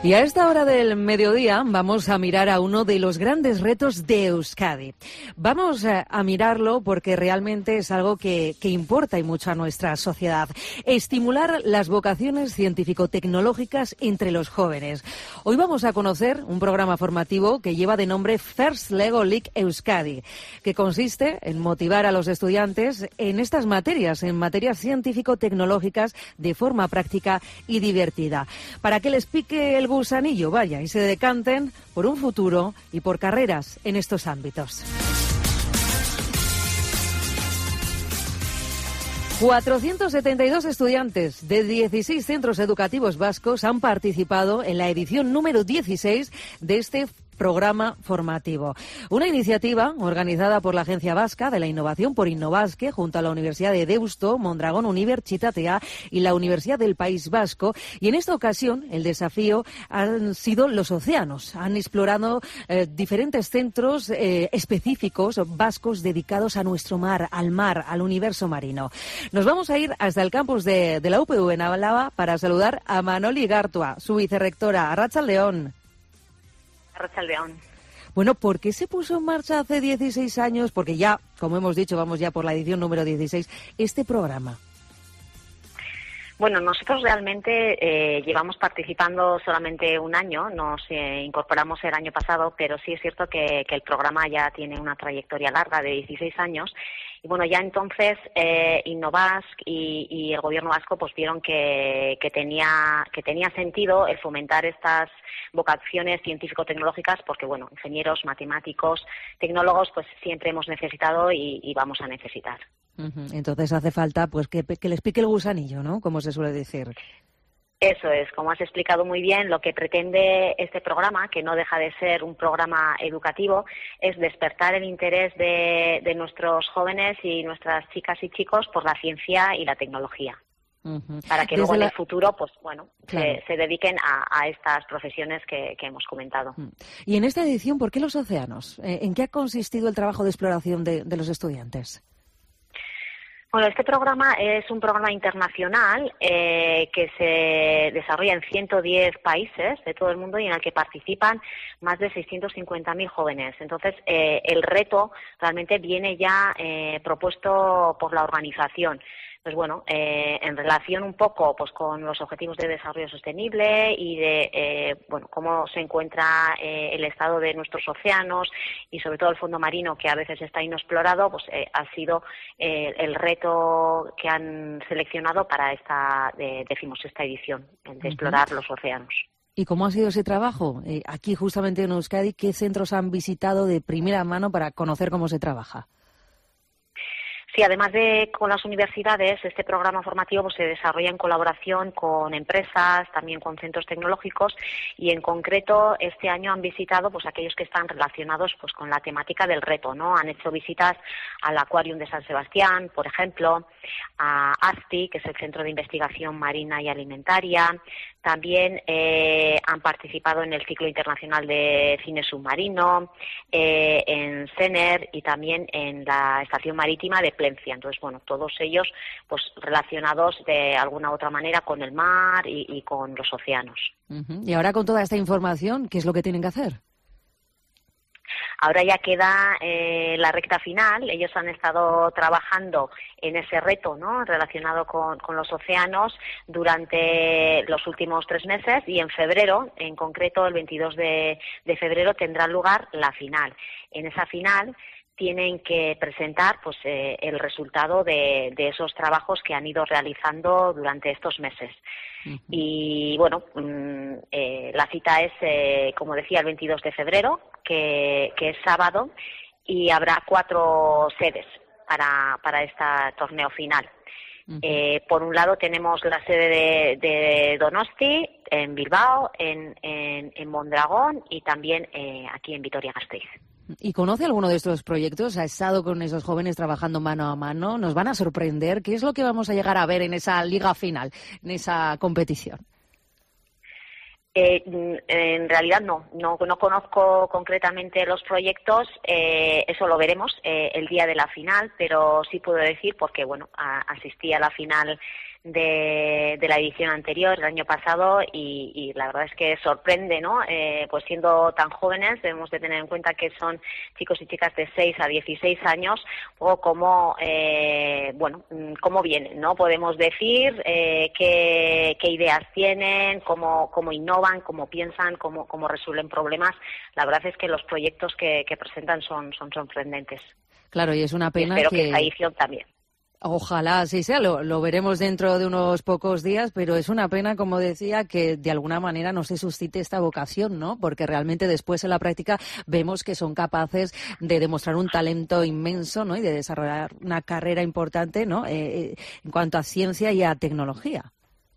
Y a esta hora del mediodía vamos a mirar a uno de los grandes retos de Euskadi. Vamos a mirarlo porque realmente es algo que importa y mucho a nuestra sociedad. Estimular las vocaciones científico-tecnológicas entre los jóvenes. Hoy vamos a conocer un programa formativo que lleva de nombre First Lego League Euskadi, que consiste en motivar a los estudiantes en estas materias, en materias científico-tecnológicas de forma práctica y divertida, para que les pique el gusanillo, vaya, y se decanten por un futuro y por carreras en estos ámbitos. 472 estudiantes de 16 centros educativos vascos han participado en la edición número 16 de este programa formativo. Una iniciativa organizada por la Agencia Vasca de la Innovación, por Innobasque, junto a la Universidad de Deusto, Mondragón Unibertsitatea y la Universidad del País Vasco. Y en esta ocasión el desafío han sido los océanos. Han explorado diferentes centros específicos vascos dedicados a nuestro mar, al universo marino. Nos vamos a ir hasta el campus de la UPV en Álava para saludar a Manoli Gartua, su vicerrectora. Arratsaldeon. Arratsaldeon. Bueno, ¿por qué se puso en marcha hace 16 años? Porque ya, como hemos dicho, vamos ya por la edición número 16, este programa. Bueno, nosotros realmente llevamos participando solamente un año, nos incorporamos el año pasado, pero sí es cierto que el programa ya tiene una trayectoria larga de 16 años. Y bueno, ya entonces Innobasque y el gobierno vasco pues vieron que tenía sentido el fomentar estas vocaciones científico-tecnológicas porque, bueno, ingenieros, matemáticos, tecnólogos pues siempre hemos necesitado y vamos a necesitar. Entonces hace falta pues que les pique el gusanillo, ¿no? Como se suele decir. Eso es, como has explicado muy bien, lo que pretende este programa, que no deja de ser un programa educativo, es despertar el interés de nuestros jóvenes y nuestras chicas y chicos por la ciencia y la tecnología. Para que luego en el futuro, pues bueno, claro, se dediquen a estas profesiones que hemos comentado. Y en esta edición, ¿por qué los océanos? ¿En qué ha consistido el trabajo de exploración de los estudiantes? Bueno, este programa es un programa internacional que se desarrolla en 110 países de todo el mundo y en el que participan más de 650.000 jóvenes. Entonces, el reto realmente viene ya propuesto por la organización. Pues bueno, en relación un poco pues con los objetivos de desarrollo sostenible y de bueno cómo se encuentra el estado de nuestros océanos y sobre todo el fondo marino que a veces está inexplorado, pues ha sido el reto que han seleccionado para esta decimosexta edición, el de explorar los océanos. ¿Y cómo ha sido ese trabajo? Aquí justamente en Euskadi, ¿qué centros han visitado de primera mano para conocer cómo se trabaja? Sí, además de con las universidades, este programa formativo pues, se desarrolla en colaboración con empresas, también con centros tecnológicos y en concreto este año han visitado pues aquellos que están relacionados pues con la temática del reto, ¿no? Han hecho visitas al Aquarium de San Sebastián, por ejemplo, a ASTI, que es el Centro de Investigación Marina y Alimentaria. También han participado en el ciclo internacional de cine submarino, en CENER y también en la estación marítima de Plencia. Entonces, bueno, todos ellos pues relacionados de alguna u otra manera con el mar y con los océanos. Y ahora con toda esta información, ¿qué es lo que tienen que hacer? Ahora ya queda la recta final. Ellos han estado trabajando en ese reto, ¿no?, relacionado con los océanos durante los últimos 3 meses y en febrero, en concreto el 22 de febrero, tendrá lugar la final. En esa final tienen que presentar pues el resultado de esos trabajos que han ido realizando durante estos meses. Y bueno, la cita es, como decía, el 22 de febrero, que es sábado, y habrá 4 sedes para este torneo final. Por un lado tenemos la sede de Donosti, en Bilbao, en Mondragón y también aquí en Vitoria-Gasteiz. ¿Y conoce alguno de estos proyectos? ¿Ha estado con esos jóvenes trabajando mano a mano? ¿Nos van a sorprender? ¿Qué es lo que vamos a llegar a ver en esa liga final, en esa competición? En realidad no conozco concretamente los proyectos, eso lo veremos el día de la final, pero sí puedo decir, porque bueno, asistí a la final de la edición anterior, el año pasado, y la verdad es que sorprende, ¿no? Pues siendo tan jóvenes, debemos de tener en cuenta que son chicos y chicas de 6 a 16 años, o cómo vienen, ¿no? Podemos decir qué ideas tienen, cómo innovan, cómo piensan, cómo resuelven problemas. La verdad es que los proyectos que presentan son sorprendentes. Claro, y es una pena y espero que esta edición también. Ojalá así sea, lo veremos dentro de unos pocos días, pero es una pena, como decía, que de alguna manera no se suscite esta vocación, ¿no? Porque realmente después en la práctica vemos que son capaces de demostrar un talento inmenso, ¿no? Y de desarrollar una carrera importante, ¿no? En cuanto a ciencia y a tecnología.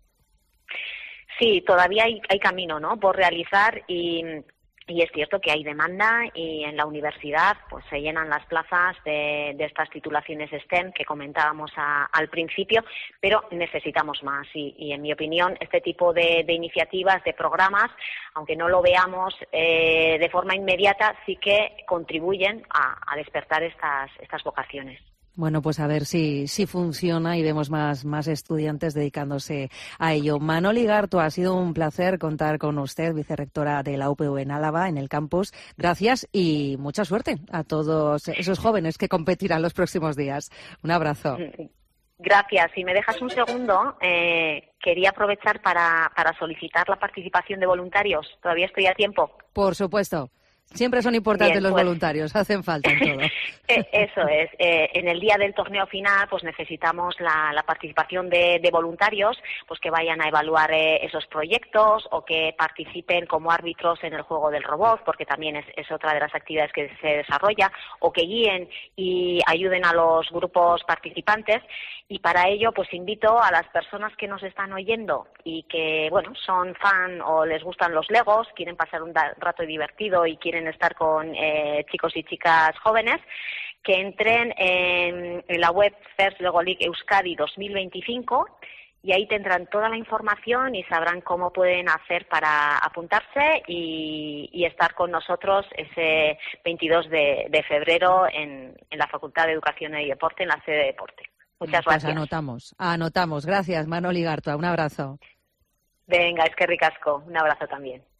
Sí, todavía hay camino, ¿no? Por realizar y es cierto que hay demanda y en la universidad pues se llenan las plazas de estas titulaciones STEM que comentábamos al principio, pero necesitamos más y en mi opinión este tipo de iniciativas, de programas, aunque no lo veamos de forma inmediata, sí que contribuyen a despertar estas vocaciones. Bueno, pues a ver si funciona y vemos más estudiantes dedicándose a ello. Manoli Garto, ha sido un placer contar con usted, vicerrectora de la UPV en Álava, en el campus. Gracias y mucha suerte a todos esos jóvenes que competirán los próximos días. Un abrazo. Gracias. Si me dejas un segundo, quería aprovechar para solicitar la participación de voluntarios. ¿Todavía estoy a tiempo? Por supuesto. Siempre son importantes Bien, los voluntarios, hacen falta en todo. Eso es. En el día del torneo final, pues necesitamos la participación de voluntarios, pues que vayan a evaluar esos proyectos o que participen como árbitros en el juego del robot, porque también es otra de las actividades que se desarrolla, o que guíen y ayuden a los grupos participantes. Y para ello, pues invito a las personas que nos están oyendo y que, bueno, son fan o les gustan los Legos, quieren pasar un rato divertido y quieren estar con chicos y chicas jóvenes, que entren en la web First Lego League Euskadi 2025 y ahí tendrán toda la información y sabrán cómo pueden hacer para apuntarse y estar con nosotros ese 22 de febrero en la Facultad de Educación y Deporte, en la sede de deporte. Muchas gracias. Anotamos. Gracias, Manoli Garto. Un abrazo. Venga, es que ricasco. Un abrazo también.